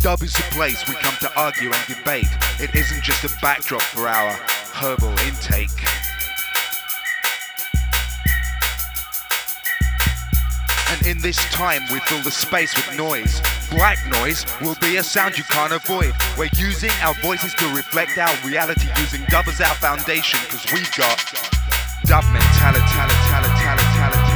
Dub is the place we come to argue and debate. It isn't just a backdrop for our herbal intake. And in this time we fill the space with noise. Black noise will be a sound you can't avoid. We're using our voices to reflect our reality, using dub as our foundation, cause we've got dub mentality.